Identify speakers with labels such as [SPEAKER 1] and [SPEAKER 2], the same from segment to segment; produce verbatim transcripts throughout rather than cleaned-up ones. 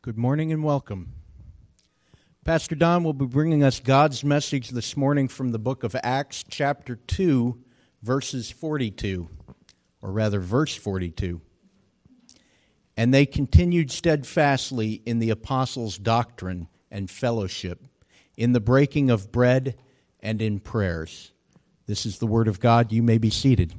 [SPEAKER 1] Good morning and welcome. Pastor Don will be bringing us God's message this morning from the book of Acts, chapter two, verses forty-two, or rather verse forty-two. And they continued steadfastly in the apostles' doctrine and fellowship, in the breaking of bread and in prayers. This is the word of God. You may be seated.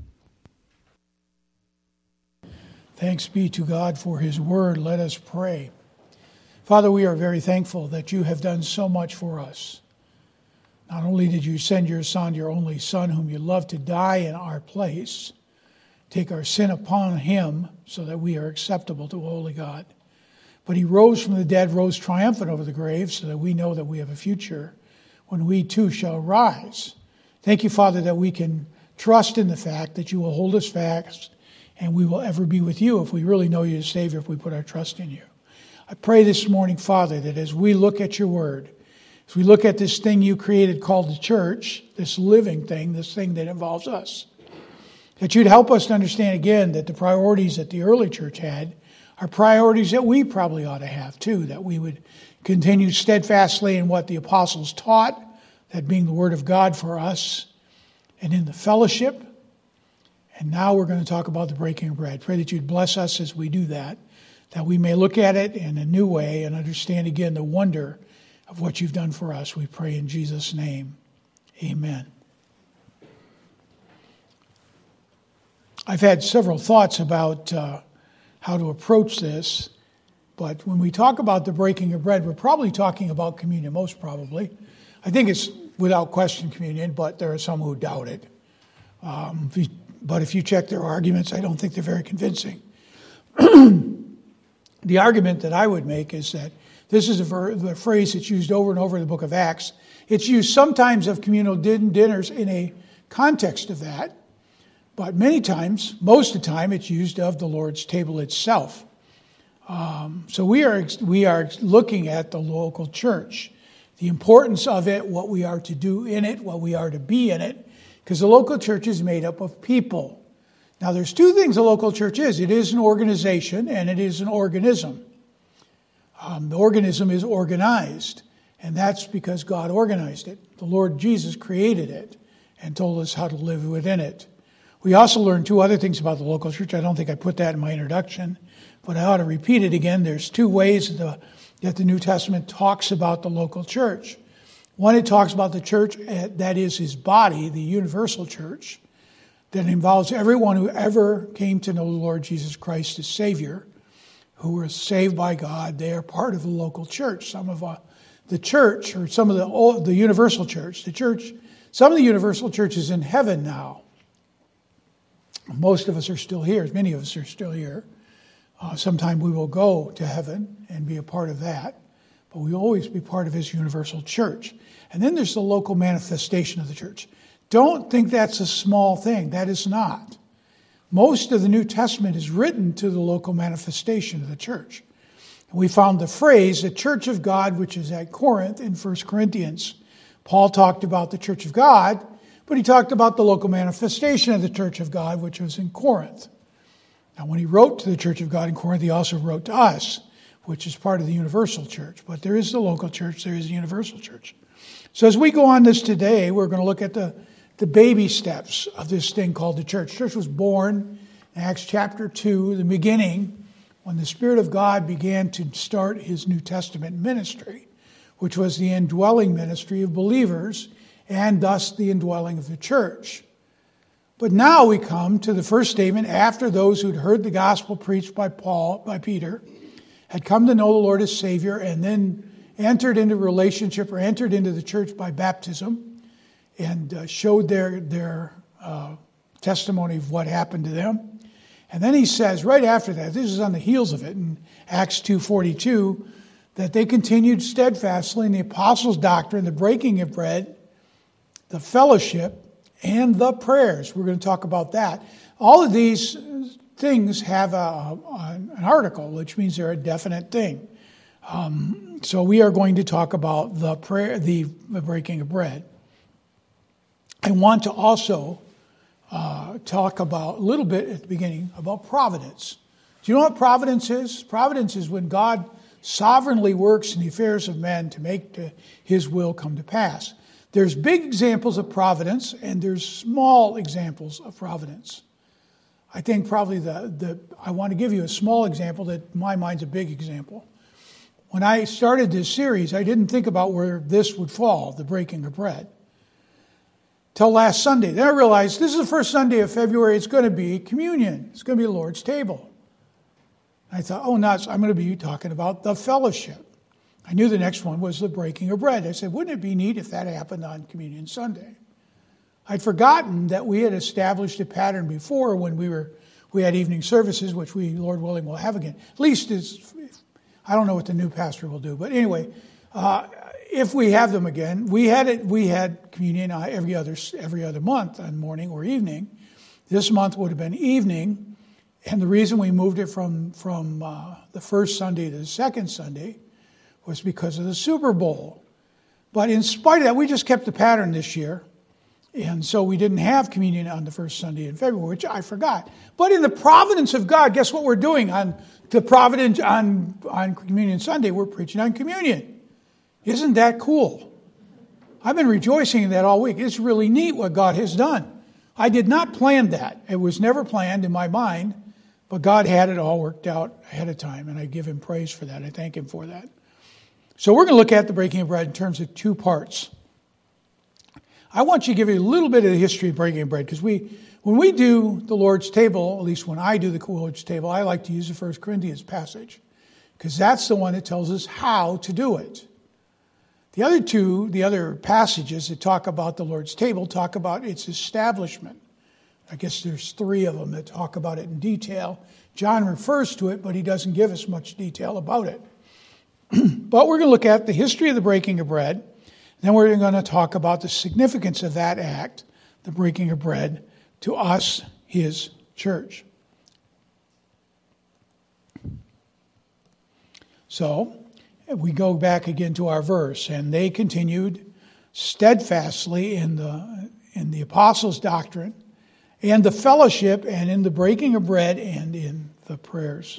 [SPEAKER 2] Thanks be to God for His word. Let us pray. Father, we are very thankful that you have done so much for us. Not only did you send your Son, your only Son, whom you loved, to die in our place, take our sin upon him so that we are acceptable to a holy God, but he rose from the dead, rose triumphant over the grave, so that we know that we have a future when we too shall rise. Thank you, Father, that we can trust in the fact that you will hold us fast and we will ever be with you if we really know you as Savior, if we put our trust in you. I pray this morning, Father, that as we look at your word, as we look at this thing you created called the church, this living thing, this thing that involves us, that you'd help us to understand again that the priorities that the early church had are priorities that we probably ought to have too, that we would continue steadfastly in what the apostles taught, that being the word of God for us, and in the fellowship. And now we're going to talk about the breaking of bread. Pray that you'd bless us as we do that, that we may look at it in a new way and understand again the wonder of what you've done for us. We pray in Jesus' name. Amen. I've had several thoughts about uh, how to approach this, but when we talk about the breaking of bread, we're probably talking about communion, most probably. I think it's without question communion, but there are some who doubt it. Um, if you, but if you check their arguments, I don't think they're very convincing. The argument that I would make is that this is a, ver- a phrase that's used over and over in the book of Acts. It's used sometimes of communal din- dinners in a context of that, but many times, most of the time, it's used of the Lord's table itself. Um, so we are we are looking at the local church, the importance of it, what we are to do in it, what we are to be in it, because the local church is made up of people. Now, there's two things a local church is. It is an organization and it is an organism. Um, the organism is organized, and that's because God organized it. The Lord Jesus created it and told us how to live within it. We also learned two other things about the local church. I don't think I put that in my introduction, but I ought to repeat it again. There's two ways that the, that the New Testament talks about the local church. One, it talks about the church that is his body, the universal church, that involves everyone who ever came to know the Lord Jesus Christ as Savior, who were saved by God. They are part of the local church. Some of uh, the church, or some of the oh, the universal church, the church, some of the universal churches in heaven now. Most of us are still here. Many of us are still here. Uh, sometime we will go to heaven and be a part of that, but we'll always be part of his universal church. And then there's the local manifestation of the church. Don't think that's a small thing. That is not. Most of the New Testament is written to the local manifestation of the church. We found the phrase, the church of God, which is at Corinth in First Corinthians. Paul talked about the church of God, but he talked about the local manifestation of the church of God, which was in Corinth. Now, when he wrote to the church of God in Corinth, he also wrote to us, which is part of the universal church. But there is the local church, there is the universal church. So as we go on this today, we're going to look at the the baby steps of this thing called the church. The church was born in Acts chapter two, the beginning, when the Spirit of God began to start his New Testament ministry, which was the indwelling ministry of believers and thus the indwelling of the church. But now we come to the first statement after those who'd heard the gospel preached by Paul, by Peter, had come to know the Lord as Savior and then entered into relationship or entered into the church by baptism, and uh, showed their their uh, testimony of what happened to them. And then he says, right after that, this is on the heels of it, in Acts two forty-two, that they continued steadfastly in the apostles' doctrine, the breaking of bread, the fellowship, and the prayers. We're going to talk about that. All of these things have a, a, an article, which means they're a definite thing. Um, so we are going to talk about the prayer, the, the breaking of bread. I want to also uh, talk about a little bit at the beginning about providence. Do you know what providence is? Providence is when God sovereignly works in the affairs of men to make his will come to pass. There's big examples of providence, and there's small examples of providence. I think probably the, the I want to give you a small example that in my mind's a big example. When I started this series, I didn't think about where this would fall, the breaking of bread, till last Sunday. Then I realized this is the first Sunday of February. It's going to be communion. It's going to be the Lord's table. I thought, oh, nuts, I'm going to be talking about the fellowship. I knew the next one was the breaking of bread. I said, wouldn't it be neat if that happened on Communion Sunday? I'd forgotten that we had established a pattern before when we were we had evening services, which we, Lord willing, will have again. At least, is, I don't know what the new pastor will do. But anyway, uh, if we have them again, we had it. We had communion every other every other month on morning or evening. This month would have been evening. And the reason we moved it from, from uh, the first Sunday to the second Sunday was because of the Super Bowl. But in spite of that, we just kept the pattern this year. And so we didn't have communion on the first Sunday in February, which I forgot. But in the providence of God, guess what we're doing on the providence on, on Communion Sunday? We're preaching on communion. Isn't that cool? I've been rejoicing in that all week. It's really neat what God has done. I did not plan that. It was never planned in my mind. But God had it all worked out ahead of time, and I give him praise for that. I thank him for that. So we're going to look at the breaking of bread in terms of two parts. I want you to give you a little bit of the history of breaking of bread, because we, when we do the Lord's table, at least when I do the Lord's table, I like to use the First Corinthians passage, because that's the one that tells us how to do it. The other two, the other passages that talk about the Lord's table, talk about its establishment. I guess there's three of them that talk about it in detail. John refers to it, but he doesn't give us much detail about it. But we're going to look at the history of the breaking of bread. Then we're going to talk about the significance of that act, the breaking of bread, to us, his church. So we go back again to our verse. And they continued steadfastly in the, in the apostles' doctrine, and the fellowship, and in the breaking of bread, and in the prayers.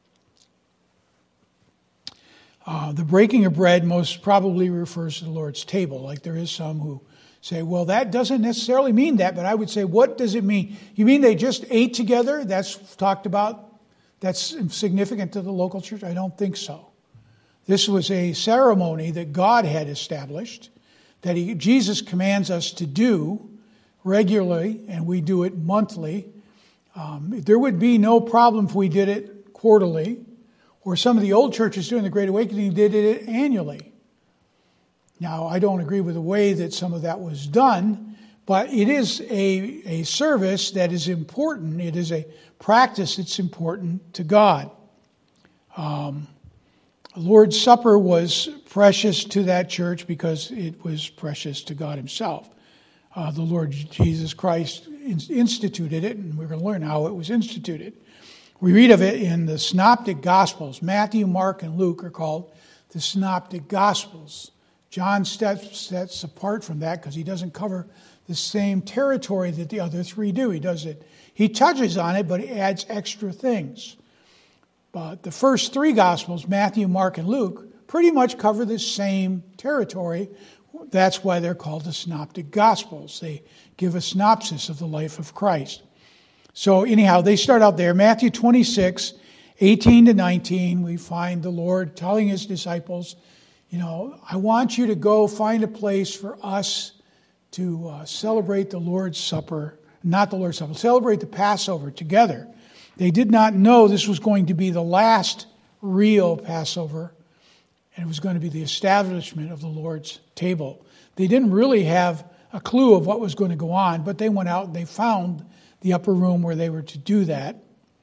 [SPEAKER 2] Uh, the breaking of bread most probably refers to the Lord's table. Like there is some who say, well, that doesn't necessarily mean that. But I would say, what does it mean? You mean they just ate together? That's talked about. That's significant to the local church? I don't think so. This was a ceremony that God had established, that he, Jesus commands us to do regularly, and we do it monthly. Um, there would be no problem if we did it quarterly, or some of the old churches during the Great Awakening did it annually. Now, I don't agree with the way that some of that was done, but it is a, a service that is important. It is a practice that's important to God. Um, Lord's Supper was precious to that church because it was precious to God himself. Uh, the Lord Jesus Christ instituted it, and we're going to learn how it was instituted. We read of it in the Synoptic Gospels. Matthew, Mark, and Luke are called the Synoptic Gospels. John steps, steps apart from that because he doesn't cover the same territory that the other three do. He does it. He touches on it, but he adds extra things. But the first three Gospels, Matthew, Mark, and Luke, pretty much cover the same territory. That's why they're called the Synoptic Gospels. They give a synopsis of the life of Christ. So anyhow, they start out there. Matthew twenty-six, eighteen to nineteen, we find the Lord telling his disciples, you know, I want you to go find a place for us to uh, celebrate the Lord's Supper, not the Lord's Supper, celebrate the Passover together. They did not know this was going to be the last real Passover, and it was going to be the establishment of the Lord's table. They didn't really have a clue of what was going to go on, but they went out and they found the upper room where they were to do that.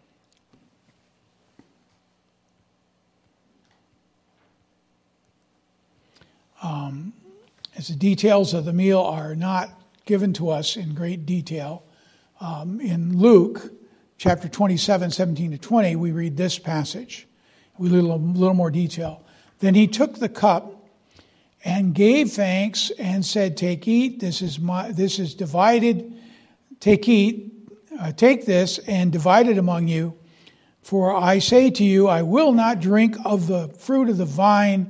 [SPEAKER 2] Um, as the details of the meal are not given to us in great detail, um, in Luke chapter twenty-seven, seventeen to twenty, we read this passage. We read a little, little more detail. Then he took the cup and gave thanks and said, "Take, eat. This is my. This is divided. Take, eat. Uh, take this and divide it among you. For I say to you, I will not drink of the fruit of the vine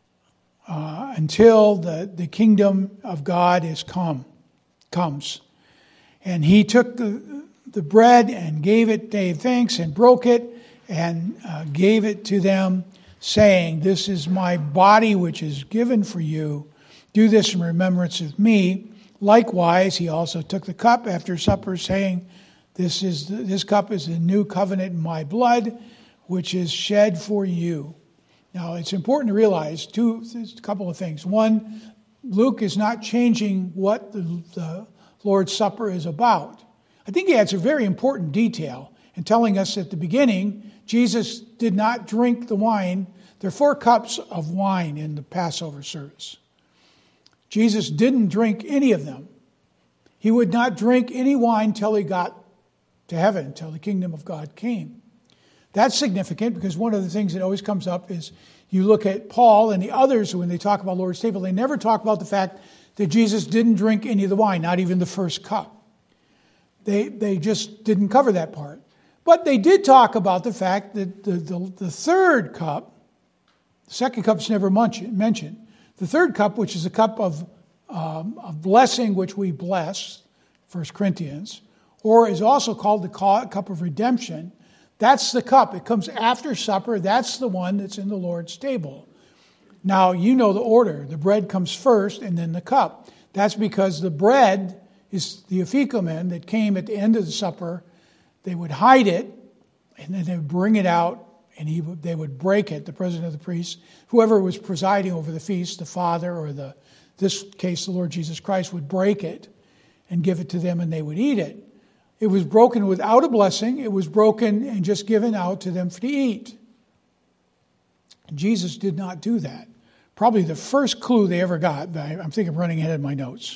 [SPEAKER 2] uh, until the, the kingdom of God is come, comes. And he took the, the bread and gave it, gave thanks and broke it and uh, gave it to them, saying, this is my body which is given for you. Do this in remembrance of me. Likewise, he also took the cup after supper, saying, This is the, this cup is the new covenant in my blood, which is shed for you. Now, it's important to realize two, a couple of things. One, Luke is not changing what the, the Lord's Supper is about. I think he adds a very important detail in telling us at the beginning, Jesus did not drink the wine. There are four cups of wine in the Passover service. Jesus didn't drink any of them. He would not drink any wine till he got to heaven, until the kingdom of God came. That's significant because one of the things that always comes up is you look at Paul and the others when they talk about Lord's table, they never talk about the fact that Jesus didn't drink any of the wine, not even the first cup. They, they just didn't cover that part. But they did talk about the fact that the, the, the third cup, the second cup's never mentioned. The third cup, which is a cup of, um, of blessing, which we bless, First Corinthians, or is also called the cup of redemption. That's the cup. It comes after supper. That's the one that's in the Lord's table. Now, you know the order. The bread comes first and then the cup. That's because the bread is the afikomen that came at the end of the supper. They would hide it and then they would bring it out and he would, they would break it, the president of the priests. Whoever was presiding over the feast, the Father or the, this case, the Lord Jesus Christ, would break it and give it to them and they would eat it. It was broken without a blessing. It was broken and just given out to them to eat. Jesus did not do that. Probably the first clue they ever got. I'm thinking of running ahead of my notes.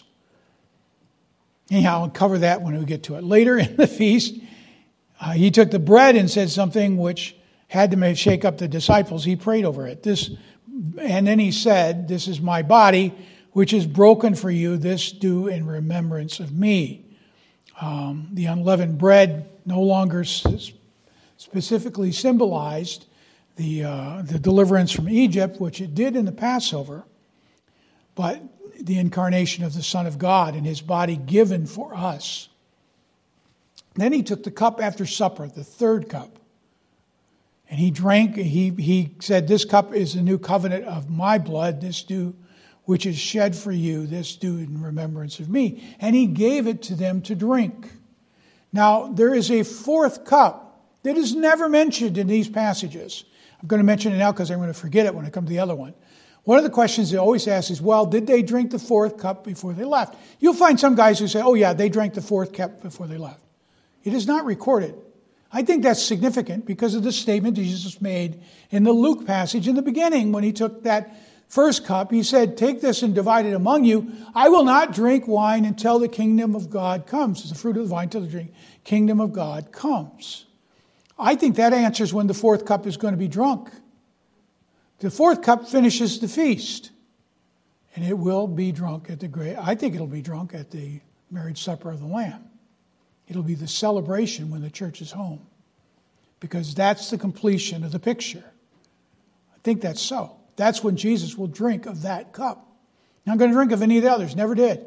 [SPEAKER 2] Anyhow, I'll cover that when we get to it. Later in the feast, uh, he took the bread and said something which had to make, shake up the disciples. He prayed over it. This, and then he said, this is my body, which is broken for you. This do in remembrance of me. Um, the unleavened bread no longer s- specifically symbolized the uh, the deliverance from Egypt, which it did in the Passover, but the incarnation of the Son of God and his body given for us. Then he took the cup after supper, the third cup, and he drank. He he said, "This cup is the new covenant of my blood. This do." Which is shed for you, this do in remembrance of me. And he gave it to them to drink. Now, there is a fourth cup that is never mentioned in these passages. I'm going to mention it now because I'm going to forget it when I come to the other one. One of the questions they always ask is, well, did they drink the fourth cup before they left? You'll find some guys who say, oh yeah, they drank the fourth cup before they left. It is not recorded. I think that's significant because of the statement Jesus made in the Luke passage in the beginning when he took that first cup. He said, take this and divide it among you. I will not drink wine until the kingdom of God comes. It's the fruit of the vine until the drink. Kingdom of God comes. I think that answers when the fourth cup is going to be drunk. The fourth cup finishes the feast. And it will be drunk at the great, I think it'll be drunk at the marriage supper of the Lamb. It'll be the celebration when the church is home. Because that's the completion of the picture. I think that's so. That's when Jesus will drink of that cup. Not going to drink of any of the others. Never did.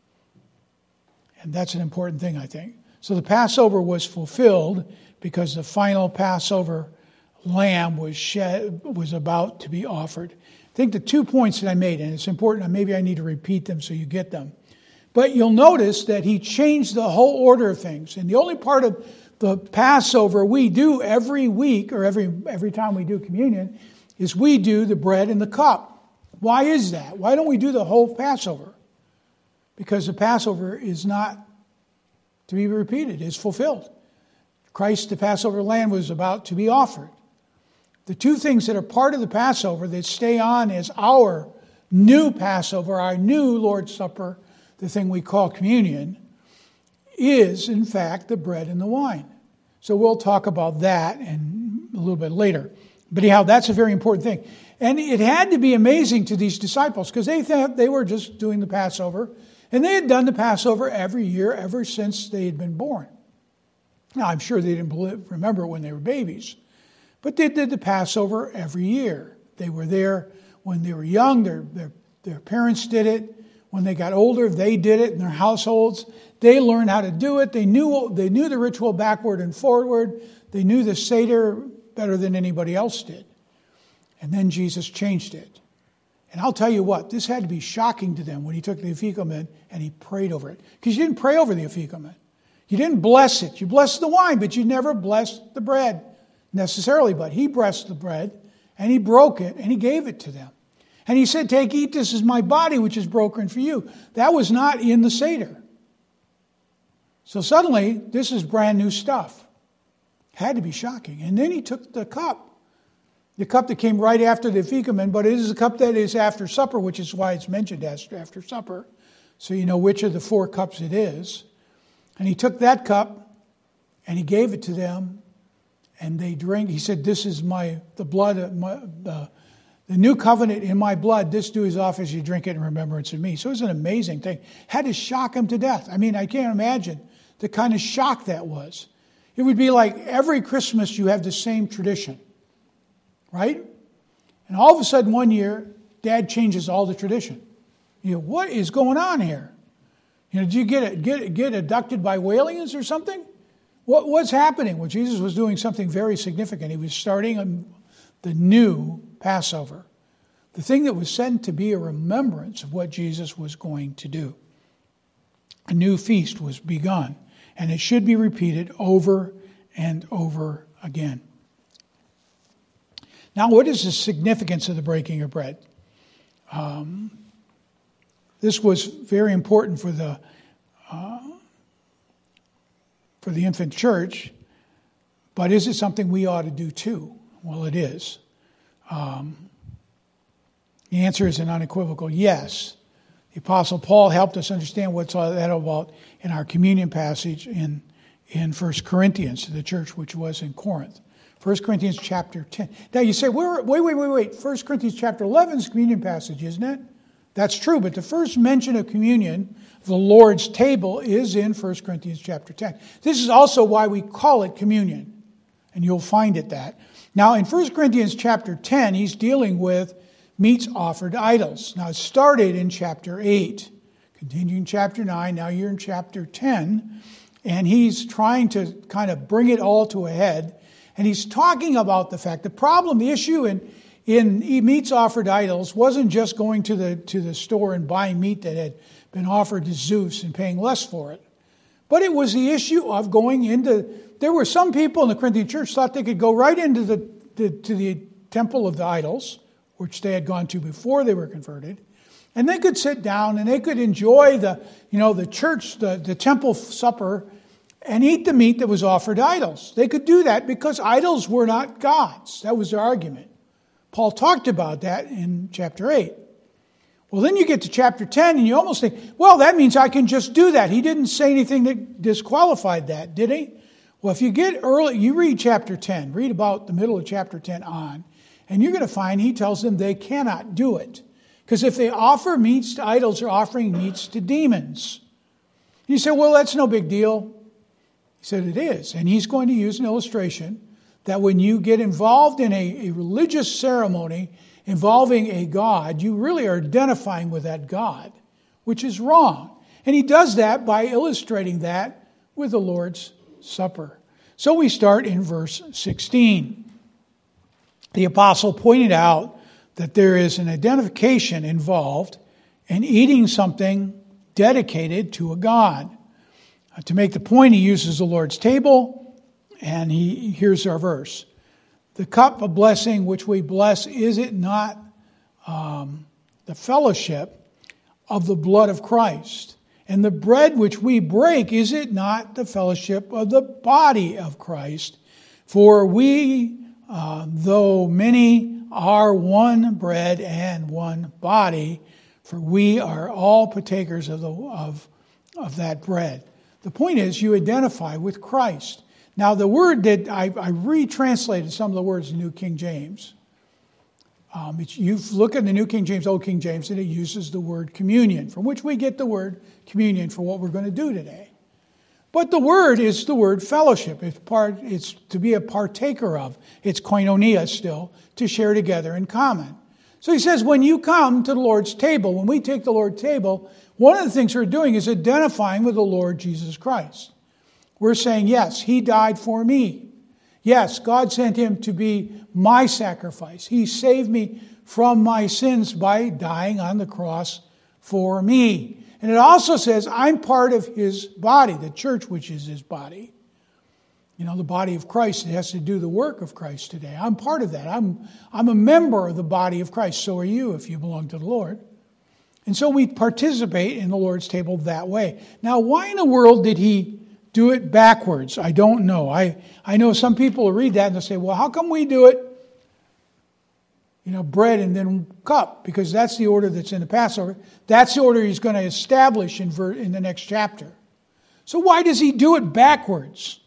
[SPEAKER 2] And that's an important thing, I think. So the Passover was fulfilled because the final Passover lamb was shed, was about to be offered. I think the two points that I made, and it's important, maybe I need to repeat them so you get them. But you'll notice that he changed the whole order of things. And the only part of the Passover we do every week, or every every time we do communion, is we do the bread and the cup. Why is that? Why don't we do the whole Passover? Because the Passover is not to be repeated. It's fulfilled. Christ, the Passover lamb, was about to be offered. The two things that are part of the Passover that stay on as our new Passover, our new Lord's Supper, the thing we call communion, is in fact the bread and the wine. So we'll talk about that in a little bit later. But anyhow, that's a very important thing. And it had to be amazing to these disciples because they thought they were just doing the Passover. And they had done the Passover every year ever since they had been born. Now, I'm sure they didn't remember it when they were babies, but they did the Passover every year. They were there when they were young. Their, their, their parents did it. When they got older, they did it in their households. They learned how to do it. They knew, they knew the ritual backward and forward. They knew the Seder better than anybody else did. And then Jesus changed it. And I'll tell you what, this had to be shocking to them when he took the afikomen and he prayed over it. Because you didn't pray over the afikomen. You didn't bless it. You blessed the wine, but you never blessed the bread necessarily. But he blessed the bread, and he broke it, and he gave it to them. And he said, take, eat, this is my body, which is broken for you. That was not in the Seder. So suddenly, this is brand new stuff. Had to be shocking. And then he took the cup. The cup that came right after the afikomen, but it is a cup that is after supper, which is why it's mentioned as after supper. So you know which of the four cups it is. And he took that cup, and he gave it to them, and they drank. He said, this is my the blood of my... Uh, The new covenant in my blood, this do as often as you drink it in remembrance of me. So it was an amazing thing. Had to shock him to death. I mean, I can't imagine the kind of shock that was. It would be like every Christmas you have the same tradition, right? And all of a sudden one year, Dad changes all the tradition. You know, what is going on here? You know, did you get get get abducted by aliens or something? What what's happening? Well, Jesus was doing something very significant. He was starting a, the new Passover, the thing that was sent to be a remembrance of what Jesus was going to do. A new feast was begun, and it should be repeated over and over again. Now, what is the significance of the breaking of bread? Um, this was very important for the uh, for the infant church, but is it something we ought to do too? Well, it is. Um, the answer is an unequivocal yes. The Apostle Paul helped us understand what's all that about in our communion passage in, in First Corinthians, the church which was in Corinth. First Corinthians chapter ten. Now you say, wait, wait, wait, wait. First Corinthians chapter eleven is communion passage, isn't it? That's true, but the first mention of communion, the Lord's table, is in First Corinthians chapter ten. This is also why we call it communion, and you'll find it that. Now, in First Corinthians chapter ten, he's dealing with meats offered to idols. Now, it started in chapter eight, continuing in chapter nine. Now you're in chapter ten, and he's trying to kind of bring it all to a head. And he's talking about the fact, the problem, the issue in, in meats offered to idols wasn't just going to the, to the store and buying meat that had been offered to Zeus and paying less for it. But it was the issue of going into... There were some people in the Corinthian church thought they could go right into the, the to the temple of the idols, which they had gone to before they were converted, and they could sit down and they could enjoy the, you know, the church, the, the temple supper, and eat the meat that was offered to idols. They could do that because idols were not gods. That was their argument. Paul talked about that in chapter eight. Well, then you get to chapter ten and you almost think, well, that means I can just do that. He didn't say anything that disqualified that, did he? Well, if you get early, you read chapter ten, read about the middle of chapter ten on, and you're going to find he tells them they cannot do it. Because if they offer meats to idols, they're offering meats to demons. You say, well, that's no big deal. He said it is. And he's going to use an illustration that when you get involved in a, a religious ceremony involving a god, you really are identifying with that god, which is wrong. And he does that by illustrating that with the Lord's Supper. So we start in verse sixteen. The apostle pointed out that there is an identification involved in eating something dedicated to a god. Uh, to make the point, he uses the Lord's table, and he here's our verse. The cup of blessing which we bless, is it not um, the fellowship of the blood of Christ? And the bread which we break, is it not the fellowship of the body of Christ? For we, uh, though many, are one bread and one body, for we are all partakers of, the, of, of that bread. The point is, you identify with Christ. Now, the word that I, I retranslated some of the words in New King James. Um, it's, you look at the New King James, Old King James, and it uses the word communion, from which we get the word communion for what we're going to do today. But the word is the word fellowship. It's part. It's to be a partaker of. It's koinonia still, to share together in common. So he says, when you come to the Lord's table, when we take the Lord's table, one of the things we're doing is identifying with the Lord Jesus Christ. We're saying, yes, he died for me. Yes, God sent him to be my sacrifice. He saved me from my sins by dying on the cross for me. And it also says, I'm part of his body, the church, which is his body. You know, the body of Christ, it has to do the work of Christ today. I'm part of that. I'm, I'm a member of the body of Christ. So are you if you belong to the Lord. And so we participate in the Lord's table that way. Now, why in the world did he do it backwards? I don't know. I, I know some people will read that and they'll say, well, how come we do it, you know, bread and then cup? Because that's the order that's in the Passover. That's the order he's going to establish in, ver- in the next chapter. So why does he do it backwards?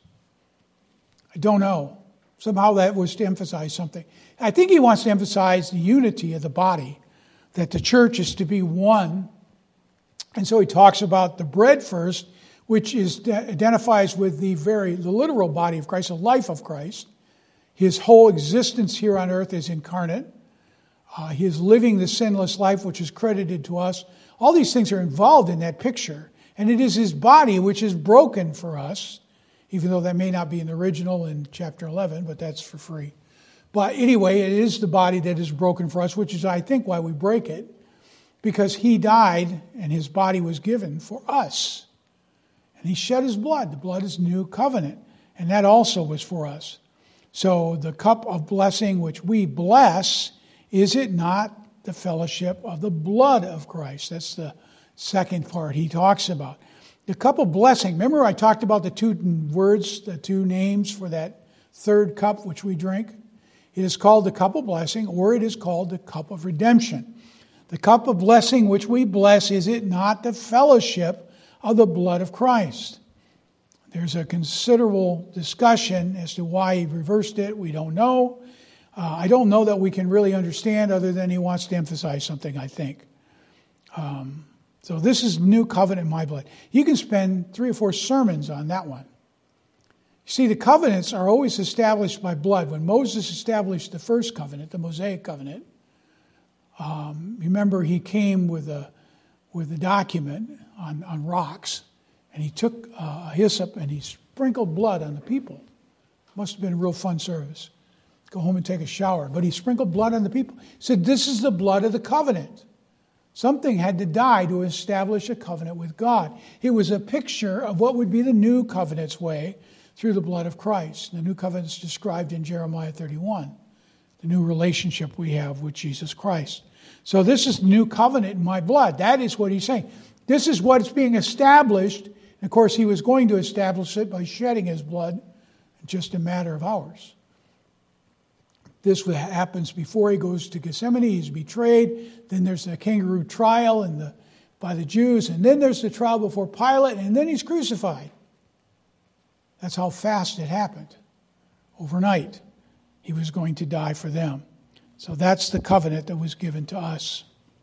[SPEAKER 2] I don't know. Somehow that was to emphasize something. I think he wants to emphasize the unity of the body, that the church is to be one. And so he talks about the bread first, which is identifies with the very the literal body of Christ, the life of Christ. His whole existence here on earth is incarnate. Uh, he is living the sinless life which is credited to us. All these things are involved in that picture. And it is his body which is broken for us, even though that may not be in the original in chapter eleven, but that's for free. But anyway, it is the body that is broken for us, which is, I think, why we break it, because he died and his body was given for us. And he shed his blood. The blood is new covenant. And that also was for us. So the cup of blessing which we bless, is it not the fellowship of the blood of Christ? That's the second part he talks about. The cup of blessing, remember I talked about the two words, the two names for that third cup which we drink? It is called the cup of blessing, or it is called the cup of redemption. The cup of blessing which we bless, is it not the fellowship of the blood of Christ? There's a considerable discussion as to why he reversed it. We don't know. Uh, I don't know that we can really understand, other than he wants to emphasize something, I think. Um, so this is new covenant in my blood. You can spend three or four sermons on that one. You see, the covenants are always established by blood. When Moses established the first covenant, the Mosaic covenant, um, remember he came with a with a document on, on rocks, and he took uh, a hyssop and he sprinkled blood on the people. Must have been a real fun service. Go home and take a shower. But he sprinkled blood on the people. He said, this is the blood of the covenant. Something had to die to establish a covenant with God. It was a picture of what would be the new covenant's way through the blood of Christ. The new covenant is described in Jeremiah thirty-one. The new relationship we have with Jesus Christ. So this is the new covenant in my blood. That is what he's saying. This is what's being established. And of course, he was going to establish it by shedding his blood in just a matter of hours. This happens before he goes to Gethsemane. He's betrayed. Then there's the kangaroo trial and the, by the Jews. And then there's the trial before Pilate. And then he's crucified. That's how fast it happened. Overnight, he was going to die for them. So that's the covenant that was given to us.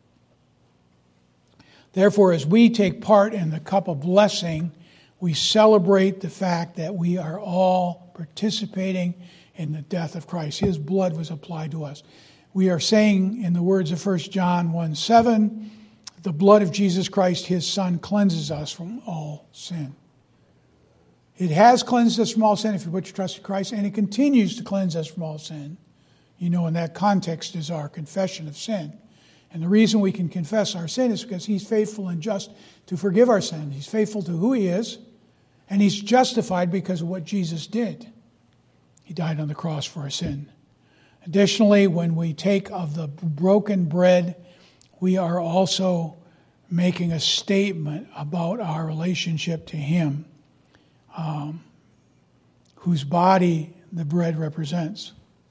[SPEAKER 2] Therefore, as we take part in the cup of blessing, we celebrate the fact that we are all participating in the death of Christ. His blood was applied to us. We are saying, in the words of First John one seven, the blood of Jesus Christ, his Son, cleanses us from all sin. It has cleansed us from all sin if you put your trust in Christ, and it continues to cleanse us from all sin. You know, in that context is our confession of sin. And the reason we can confess our sin is because he's faithful and just to forgive our sin. He's faithful to who he is, and he's justified because of what Jesus did. He died on the cross for our sin. Additionally, when we take of the broken bread, we are also making a statement about our relationship to him, um, whose body the bread represents.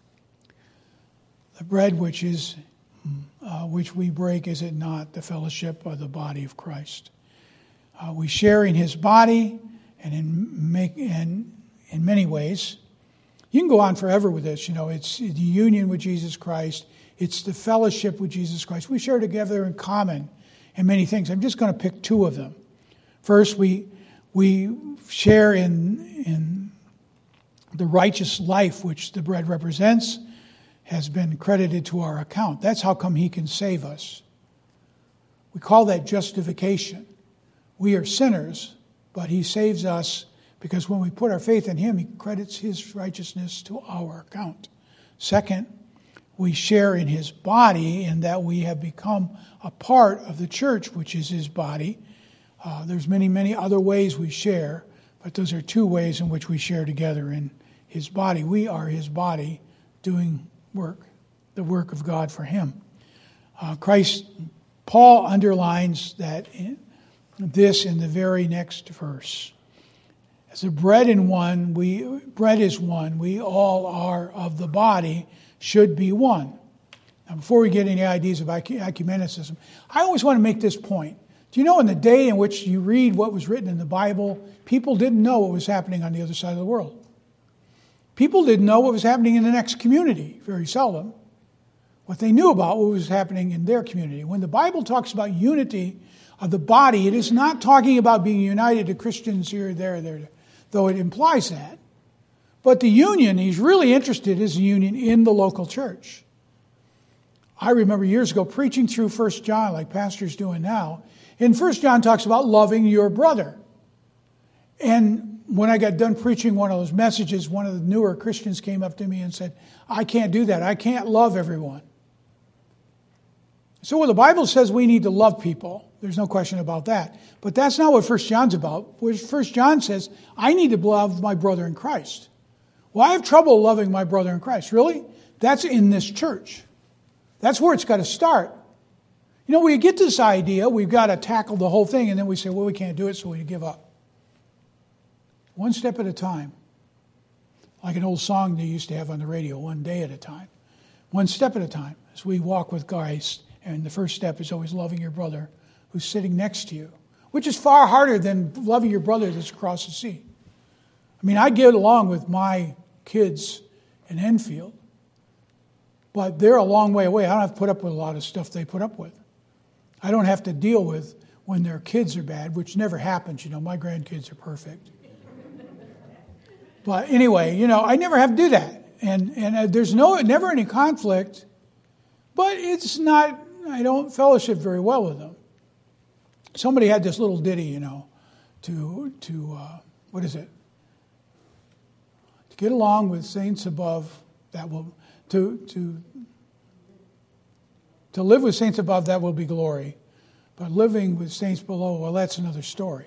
[SPEAKER 2] The bread which is, uh, which we break, is it not the fellowship of the body of Christ? Uh, we share in his body, and in make and in many ways. You can go on forever with this. You know, it's the union with Jesus Christ. It's the fellowship with Jesus Christ. We share together in common in many things. I'm just going to pick two of them. First, we We share in, in the righteous life which the bread represents has been credited to our account. That's how come he can save us. We call that justification. We are sinners, but he saves us because when we put our faith in him, he credits his righteousness to our account. Second, we share in his body in that we have become a part of the church, which is his body. Uh, there's many, many other ways we share, but those are two ways in which we share together in his body. We are his body doing work, the work of God for him. Uh, Christ, Paul underlines that in, this in the very next verse. As the bread in one, we bread is one, we all are of the body, should be one. Now, before we get any ideas of ecumenicism, I always want to make this point. Do you know in the day in which you read what was written in the Bible, people didn't know what was happening on the other side of the world. People didn't know what was happening in the next community, very seldom. What they knew about what was happening in their community. When the Bible talks about unity of the body, it is not talking about being united to Christians here, there, there, though it implies that. But the union he's really interested in is the union in the local church. I remember years ago preaching through First John like pastor's doing now. And First John talks about loving your brother. And when I got done preaching one of those messages, one of the newer Christians came up to me and said, I can't do that. I can't love everyone. So well, the Bible says we need to love people. There's no question about that. But that's not what First John's about. First John says, I need to love my brother in Christ. Well, I have trouble loving my brother in Christ. Really? That's in this church. That's where it's got to start. You know, we get this idea, we've got to tackle the whole thing, and then we say, well, we can't do it, so we give up. One step at a time. Like an old song they used to have on the radio, one day at a time. One step at a time as we walk with Christ. And the first step is always loving your brother who's sitting next to you, which is far harder than loving your brother that's across the sea. I mean, I get along with my kids in Enfield, but they're a long way away. I don't have to put up with a lot of stuff they put up with. I don't have to deal with when their kids are bad, which never happens. You know, my grandkids are perfect. But anyway, you know, I never have to do that. And and uh, there's no never any conflict, but it's not, I don't fellowship very well with them. Somebody had this little ditty, you know, to, to uh, what is it? To get along with saints above, that will, to, to, to live with saints above, that will be glory. But living with saints below, well, that's another story.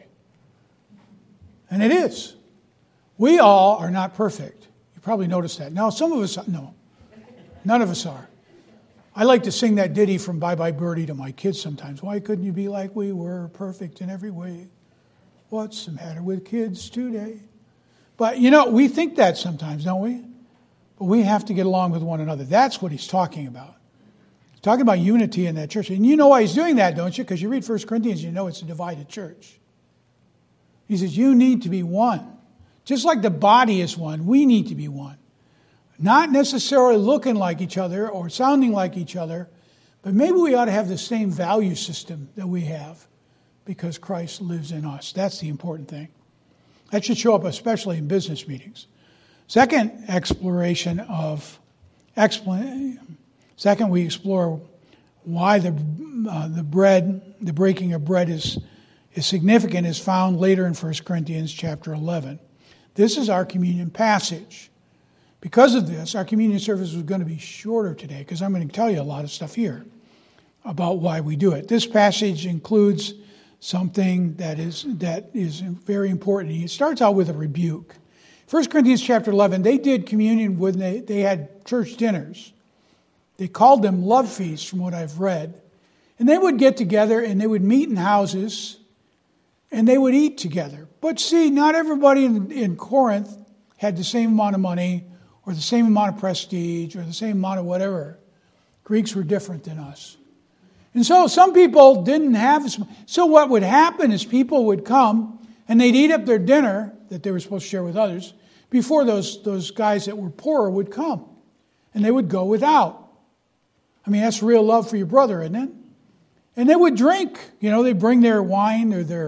[SPEAKER 2] And it is. We all are not perfect. You probably noticed that. Now, some of us, no. None of us are. I like to sing that ditty from Bye Bye Birdie to my kids sometimes. Why couldn't you be like we were, perfect in every way? What's the matter with kids today? But, you know, we think that sometimes, don't we? But we have to get along with one another. That's what he's talking about. He's talking about unity in that church. And you know why he's doing that, don't you? Because you read First Corinthians, you know it's a divided church. He says, you need to be one. Just like the body is one, we need to be one. Not necessarily looking like each other or sounding like each other, but maybe we ought to have the same value system that we have because Christ lives in us. That's the important thing. That should show up especially in business meetings. Second exploration of, expl- second we explore why the uh, the bread, the breaking of bread is, is significant is found later in First Corinthians chapter eleven. This is our communion passage. Because of this, our communion service was going to be shorter today because I'm going to tell you a lot of stuff here about why we do it. This passage includes something that is that is very important. It starts out with a rebuke. First Corinthians chapter eleven, they did communion when they, they had church dinners. They called them love feasts from what I've read. And they would get together and they would meet in houses and they would eat together. But see, not everybody in, in Corinth had the same amount of money or the same amount of prestige or the same amount of whatever. Greeks were different than us. And so some people didn't have as much. So what would happen is people would come and they'd eat up their dinner that they were supposed to share with others before those, those guys that were poorer would come. And they would go without. I mean, that's real love for your brother, isn't it? And they would drink. You know, they'd bring their wine or their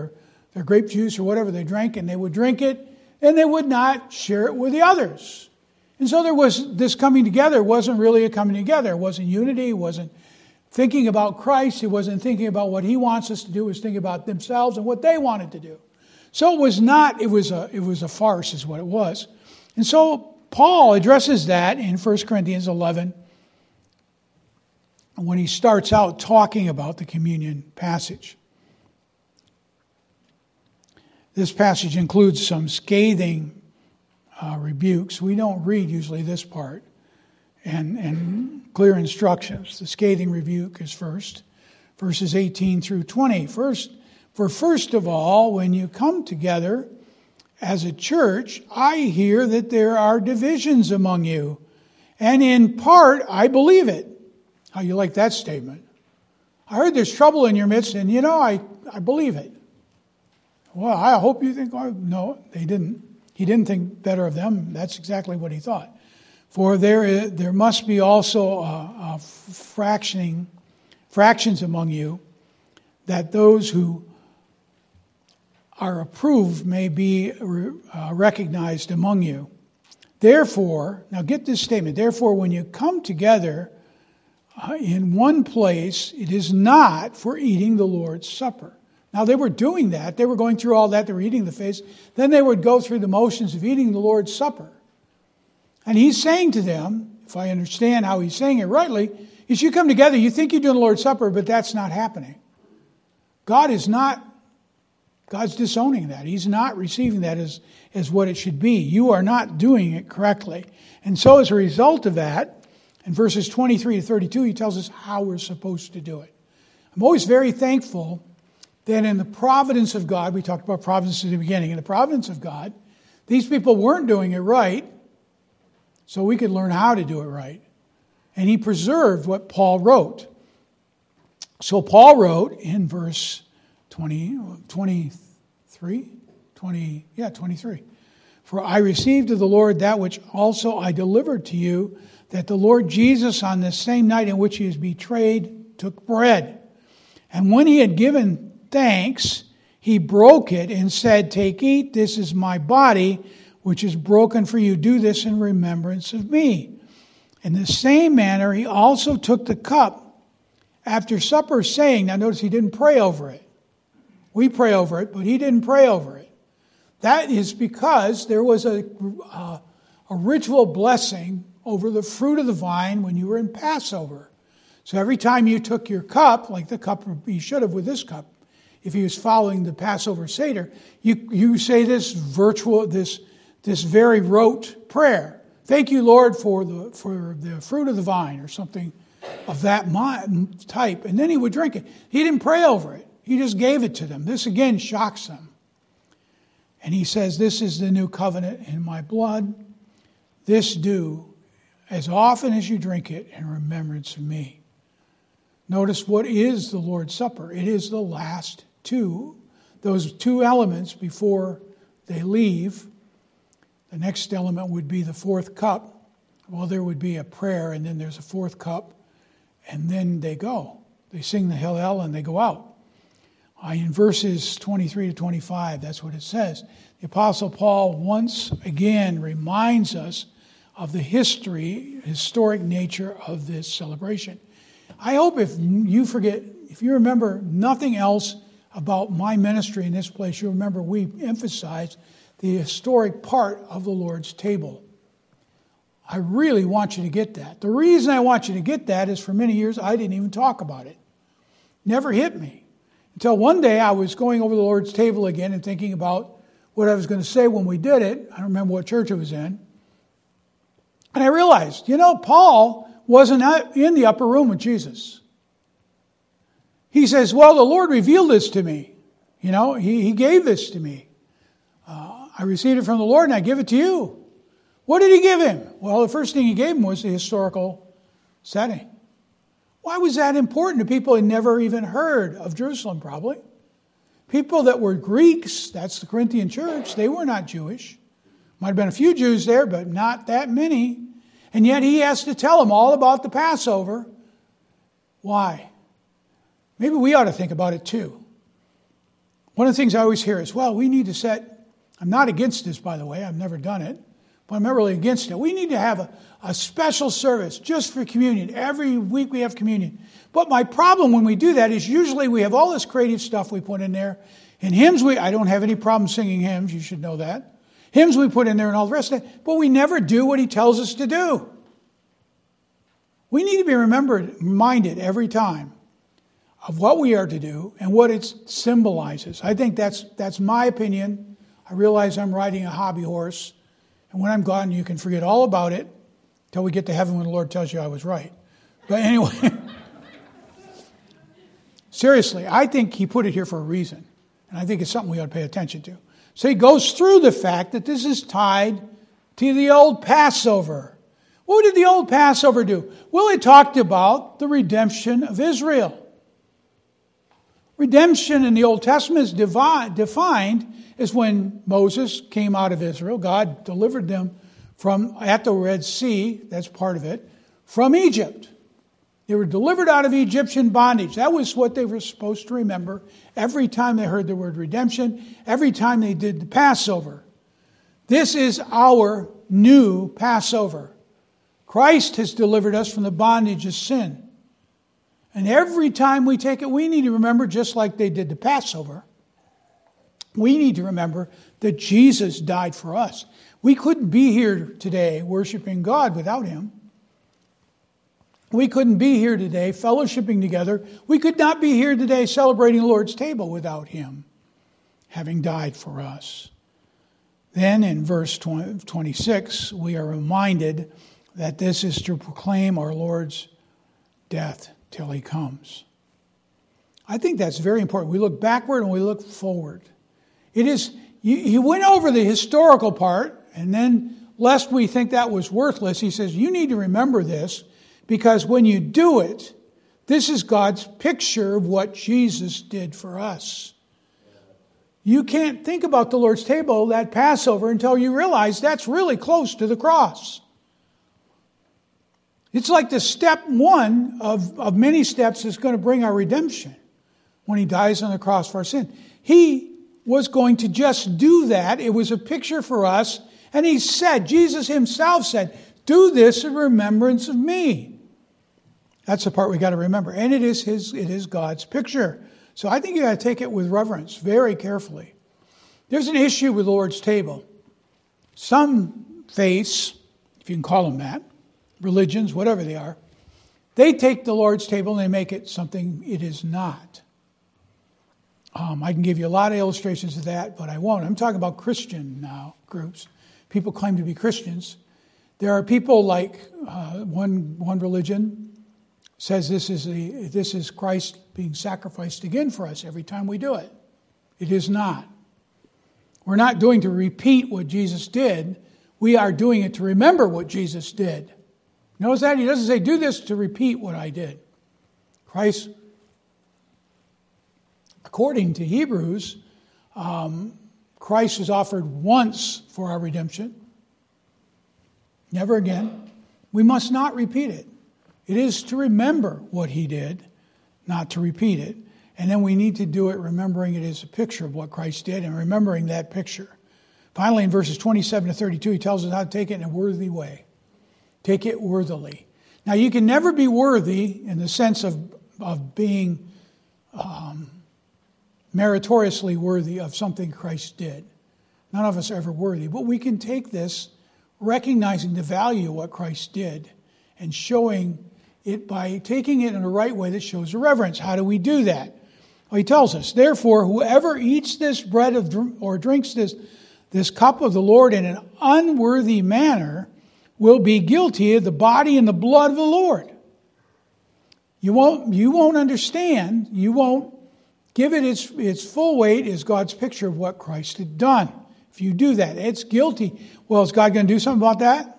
[SPEAKER 2] their grape juice or whatever they drank, and they would drink it, and they would not share it with the others. And so there was this coming together. It wasn't really a coming together. It wasn't unity. It wasn't thinking about Christ. It wasn't thinking about what he wants us to do. It was thinking about themselves and what they wanted to do. So it was not, it was a, it was a farce is what it was. And so Paul addresses that in First Corinthians eleven when he starts out talking about the communion passage. This passage includes some scathing uh, rebukes. We don't read usually this part. And, and clear instructions. The scathing rebuke is first. Verses eighteen through twenty. First, for first of all, when you come together as a church, I hear that there are divisions among you. And in part, I believe it. How you like that statement? I heard there's trouble in your midst, and you know, I, I believe it. Well, I hope you think, oh, no, they didn't. He didn't think better of them. That's exactly what he thought. For there is, there must be also a, a fractioning, fractions among you, that those who are approved may be uh, recognized among you. Therefore, now get this statement, therefore when you come together uh, in one place, it is not for eating the Lord's Supper. Now they were doing that, they were going through all that, they were eating the feast, then they would go through the motions of eating the Lord's Supper. And he's saying to them, if I understand how he's saying it rightly, is you come together, you think you're doing the Lord's Supper, but that's not happening. God is not, God's disowning that. He's not receiving that as, as what it should be. You are not doing it correctly. And so as a result of that, in verses twenty-three to thirty-two, he tells us how we're supposed to do it. I'm always very thankful that in the providence of God, we talked about providence at the beginning, in the providence of God, these people weren't doing it right, so we could learn how to do it right. And he preserved what Paul wrote. So Paul wrote in verse twenty, twenty-three, twenty, yeah, twenty-three. For I received of the Lord that which also I delivered to you, that the Lord Jesus on the same night in which he was betrayed took bread. And when he had given thanks, he broke it and said, take, eat, this is my body, which is broken for you. Do this in remembrance of me. In the same manner, he also took the cup after supper, saying, now notice he didn't pray over it. We pray over it, but he didn't pray over it. That is because there was a, a, a ritual blessing over the fruit of the vine when you were in Passover. So every time you took your cup, like the cup you should have with this cup, if he was following the Passover Seder, you, you say this virtual, this this very rote prayer. Thank you, Lord, for the for the fruit of the vine, or something of that type. And then he would drink it. He didn't pray over it. He just gave it to them. This again shocks them. And he says, this is the new covenant in my blood. This do as often as you drink it in remembrance of me. Notice what is the Lord's Supper. It is the last two, those two elements before they leave. The next element would be the fourth cup. Well, there would be a prayer, and then there's a fourth cup, and then they go. They sing the Hallel, and they go out. Uh, in verses twenty-three to twenty-five, that's what it says. The Apostle Paul once again reminds us of the history, historic nature of this celebration. I hope if you forget, if you remember nothing else about my ministry in this place, you'll remember we emphasized the historic part of the Lord's table. I really want you to get that. The reason I want you to get that is for many years I didn't even talk about it. Never hit me. Until one day I was going over the Lord's table again and thinking about what I was going to say when we did it. I don't remember what church it was in. And I realized, you know, Paul wasn't in the upper room with Jesus. He says, well, the Lord revealed this to me. You know, he, he gave this to me. Uh, I received it from the Lord and I give it to you. What did he give him? Well, the first thing he gave him was the historical setting. Why was that important to people who had never even heard of Jerusalem, probably? People that were Greeks, that's the Corinthian church, they were not Jewish. Might have been a few Jews there, but not that many. And yet he has to tell them all about the Passover. Why? Maybe we ought to think about it too. One of the things I always hear is, well, we need to set, I'm not against this, by the way, I've never done it, but I'm not really against it. We need to have a, a special service just for communion. Every week we have communion. But my problem when we do that is usually we have all this creative stuff we put in there. In hymns, we I don't have any problem singing hymns, you should know that. Hymns we put in there and all the rest of it, but we never do what he tells us to do. We need to be remembered, reminded every time of what we are to do and what it symbolizes. I think that's that's my opinion. I realize I'm riding a hobby horse, and when I'm gone, you can forget all about it until we get to heaven when the Lord tells you I was right. But anyway, seriously, I think he put it here for a reason, and I think it's something we ought to pay attention to. So he goes through the fact that this is tied to the old Passover. What did the old Passover do? Well, it talked about the redemption of Israel. Redemption in the Old Testament is devi- defined as when Moses came out of Israel. God delivered them from at the Red Sea, that's part of it, from Egypt. They were delivered out of Egyptian bondage. That was what they were supposed to remember every time they heard the word redemption, every time they did the Passover. This is our new Passover. Christ has delivered us from the bondage of sin. And every time we take it, we need to remember, just like they did the Passover, we need to remember that Jesus died for us. We couldn't be here today worshiping God without him. We couldn't be here today fellowshipping together. We could not be here today celebrating the Lord's table without him having died for us. Then in verse twenty-six, we are reminded that this is to proclaim our Lord's death till he comes. I think that's very important. We look backward and we look forward. It is, he went over the historical part, and then lest we think that was worthless, he says, you need to remember this, because when you do it, this is God's picture of what Jesus did for us. You can't think about the Lord's table, that Passover, until you realize that's really close to the cross. It's like the step one of, of many steps that's going to bring our redemption when he dies on the cross for our sin. He was going to just do that. It was a picture for us. And he said, Jesus himself said, do this in remembrance of me. That's the part we got to remember. And it is his, it is God's picture. So I think you got to take it with reverence, very carefully. There's an issue with the Lord's table. Some faiths, if you can call them that, religions, whatever they are, they take the Lord's table and they make it something it is not. Um, I can give you a lot of illustrations of that, but I won't. I'm talking about Christian now groups. People claim to be Christians. There are people like uh, one one religion says this is a, this is Christ being sacrificed again for us every time we do it. It is not. We're not doing to repeat what Jesus did. We are doing it to remember what Jesus did. Notice that? He doesn't say, do this to repeat what I did. Christ, according to Hebrews, um, Christ was offered once for our redemption. Never again. We must not repeat it. It is to remember what he did, not to repeat it. And then we need to do it remembering it as a picture of what Christ did and remembering that picture. Finally, in verses twenty-seven to thirty-two, he tells us how to take it in a worthy way. Take it worthily. Now, you can never be worthy in the sense of, of being um, meritoriously worthy of something Christ did. None of us are ever worthy. But we can take this, recognizing the value of what Christ did, and showing it by taking it in a right way that shows reverence. How do we do that? Well, he tells us, therefore, whoever eats this bread of, or drinks this, this cup of the Lord in an unworthy manner will be guilty of the body and the blood of the Lord. You won't, you won't understand, you won't give it its, its full weight as God's picture of what Christ had done. If you do that, it's guilty. Well, is God going to do something about that?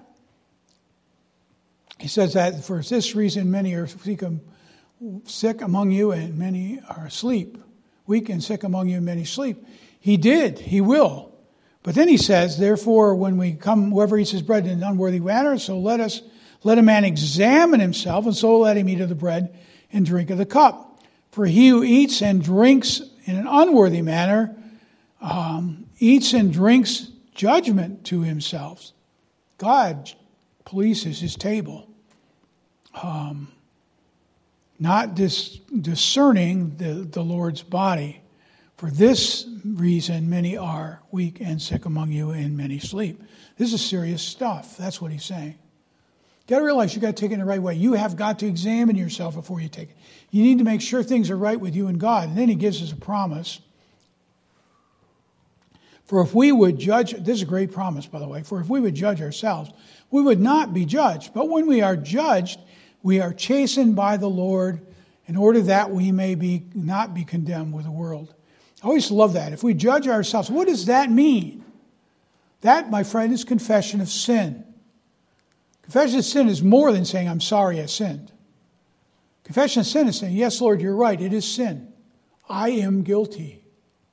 [SPEAKER 2] He says that for this reason many are sick among you and many are asleep. Weak and sick among you and many sleep. He did. He will. But then he says, therefore, when we come, whoever eats his bread in an unworthy manner, so let us, let a man examine himself, and so let him eat of the bread and drink of the cup. For he who eats and drinks in an unworthy manner um, eats and drinks judgment to himself. God polices his table, um, not dis- discerning the, the Lord's body. For this reason, many are weak and sick among you, and many sleep. This is serious stuff. That's what he's saying. You got to realize you got to take it in the right way. You have got to examine yourself before you take it. You need to make sure things are right with you and God. And then he gives us a promise. For if we would judge, this is a great promise, by the way. For if we would judge ourselves, we would not be judged. But when we are judged, we are chastened by the Lord in order that we may be not be condemned with the world. I always love that. If we judge ourselves, what does that mean? That, my friend, is confession of sin. Confession of sin is more than saying, I'm sorry I sinned. Confession of sin is saying, yes, Lord, you're right, it is sin. I am guilty.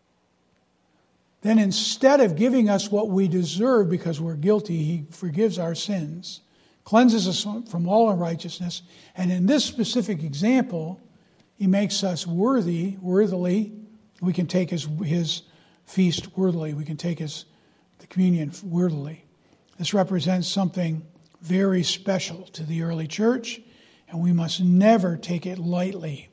[SPEAKER 2] Then instead of giving us what we deserve because we're guilty, he forgives our sins, cleanses us from all unrighteousness, and in this specific example, he makes us worthy, worthily. We can take his, his feast worthily. We can take his the communion worthily. This represents something very special to the early church, and we must never take it lightly.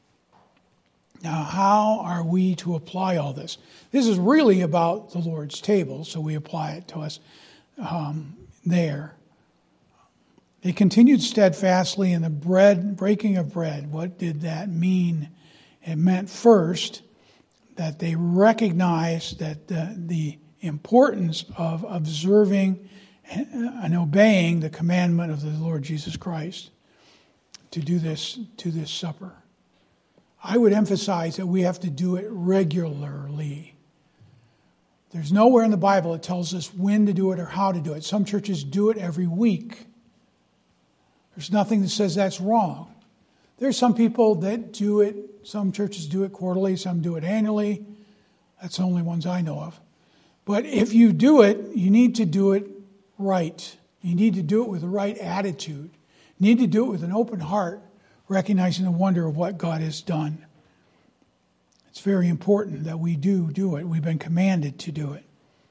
[SPEAKER 2] Now, how are we to apply all this? This is really about the Lord's table, so we apply it to us um, there. They continued steadfastly in the bread, breaking of bread. What did that mean? It meant first that they recognized that the, the importance of observing and obeying the commandment of the Lord Jesus Christ to do this, to this supper. I would emphasize that we have to do it regularly. There's nowhere in the Bible that tells us when to do it or how to do it. Some churches do it every week. There's nothing that says that's wrong. There's some people that do it, some churches do it quarterly, some do it annually. That's the only ones I know of. But if you do it, you need to do it right. You need to do it with the right attitude. You need to do it with an open heart, recognizing the wonder of what God has done. It's very important that we do do it. We've been commanded to do it.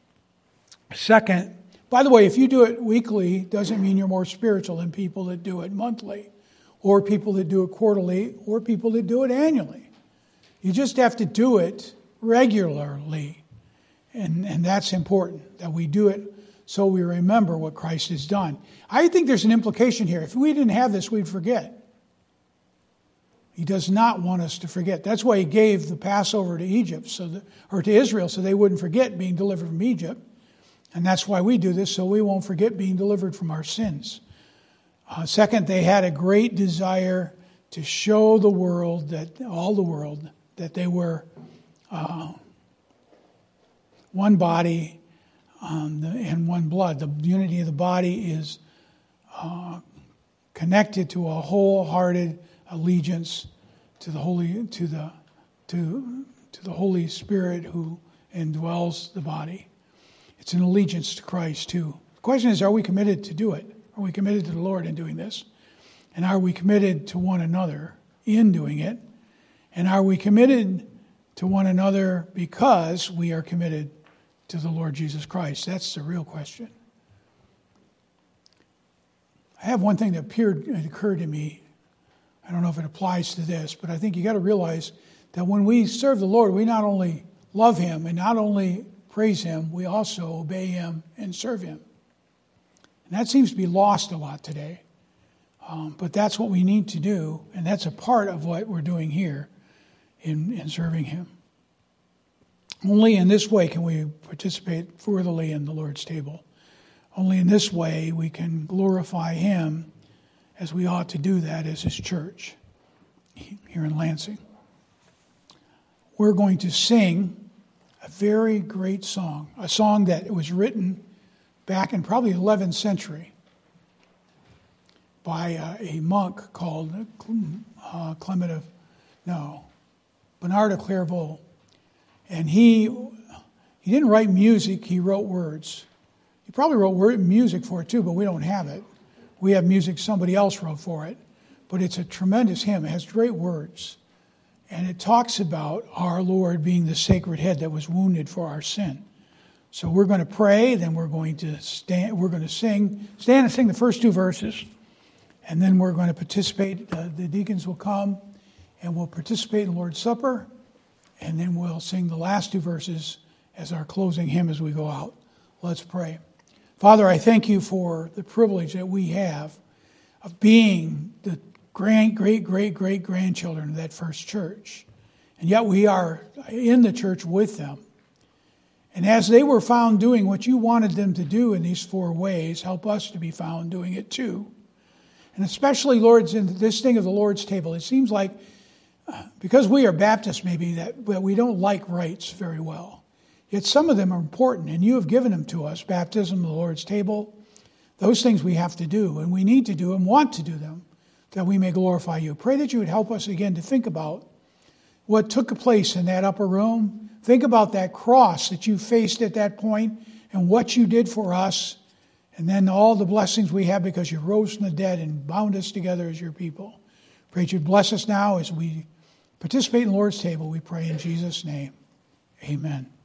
[SPEAKER 2] Second, by the way, if you do it weekly, doesn't mean you're more spiritual than people that do it monthly, or people that do it quarterly, or people that do it annually. You just have to do it regularly. And, and that's important, that we do it so we remember what Christ has done. I think there's an implication here. If we didn't have this, we'd forget. He does not want us to forget. That's why he gave the Passover to Egypt, so that, or to Israel, so they wouldn't forget being delivered from Egypt. And that's why we do this, so we won't forget being delivered from our sins. Uh, second, they had a great desire to show the world, that all the world, that they were uh, one body um, the, and one blood. The unity of the body is uh, connected to a wholehearted allegiance to the Holy to the to to the Holy Spirit who indwells the body. It's an allegiance to Christ too. The question is, are we committed to do it? Are we committed to the Lord in doing this? And are we committed to one another in doing it? And are we committed to one another because we are committed to the Lord Jesus Christ? That's the real question. I have one thing that appeared, it occurred to me. I don't know if it applies to this, but I think you got to realize that when we serve the Lord, we not only love Him and not only praise Him, we also obey Him and serve Him. And that seems to be lost a lot today. Um, but that's what we need to do, and that's a part of what we're doing here in, in serving Him. Only in this way can we participate worthily in the Lord's table. Only in this way we can glorify Him as we ought to do that as His church here in Lansing. We're going to sing a very great song, a song that was written back in probably the eleventh century by uh, a monk called uh, Clement of, no, Bernard of Clairvaux. And he he didn't write music, he wrote words. He probably wrote word, music for it too, but we don't have it. We have music somebody else wrote for it. But it's a tremendous hymn. It has great words. And it talks about our Lord being the sacred head that was wounded for our sin. So we're going to pray, then we're going to stand, we're going to sing, stand and sing the first two verses, and then we're going to participate. Uh, the deacons will come, and we'll participate in the Lord's Supper, and then we'll sing the last two verses as our closing hymn as we go out. Let's pray. Father, I thank you for the privilege that we have of being the grand, great, great, great grandchildren of that first church. And yet we are in the church with them. And as they were found doing what you wanted them to do in these four ways, help us to be found doing it too. And especially, Lord, in this thing of the Lord's table, it seems like, uh, because we are Baptists maybe, that well, we don't like rites very well. Yet some of them are important, and you have given them to us, baptism, the Lord's table. Those things we have to do, and we need to do and want to do them, that we may glorify you. Pray that you would help us again to think about what took place in that upper room. Think about that cross that you faced at that point and what you did for us, and then all the blessings we have because you rose from the dead and bound us together as your people. Pray that you'd bless us now as we participate in the Lord's table. We pray in Jesus' name. Amen.